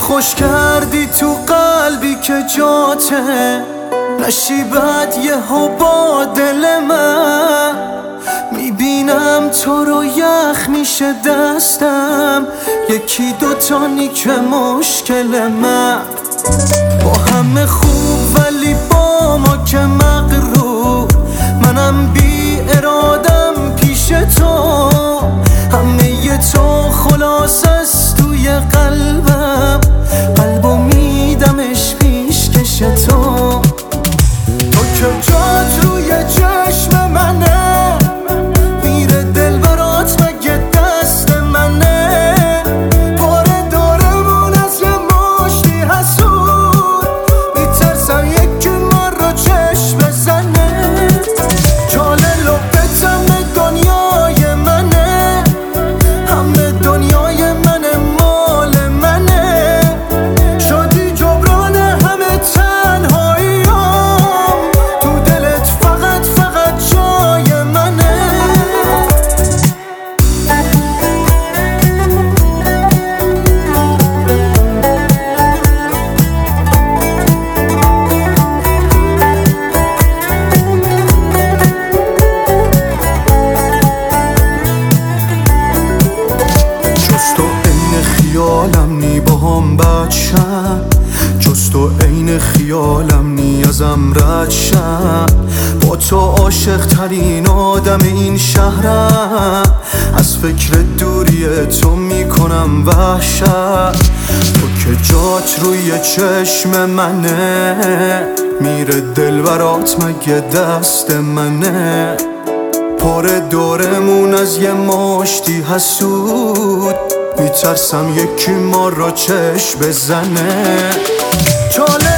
خوش کردی تو قلبی که جاته نشیبت یه با دل من. میبینم تو رو یخ میشه دستم، یکی دوتا که مشکل من. با همه خوب ولی با ما که مغرور، منم بی ارادم پیش تو. همه تو خلاص است توی قلبم، قلبو میدمش پیشکش تو. تو که جات روی چشم منه، میره دل برات مگه دست منه. پاره دارمون از یه مشتی حسود، میترسم یکی ما رو چشم بزنه. جاله لبت همه دنیای منه، همه دنیای منه مال منه. شدی جبران همه تنهاییام، تو دلت فقط جای منه. جز تو عین خیالم نی باهام بد شم، جز تو عین خیالم نی ازم رد شم. با تو عاشق ترین آدم این شهرم، از فکر دوری تو میکنم وحشت. تو که جات روی چشم منه، میره دل برات مگه دست منه. پاره دورمون از یه مشتی حسود، میترسم یکی ما را چشم بزنه.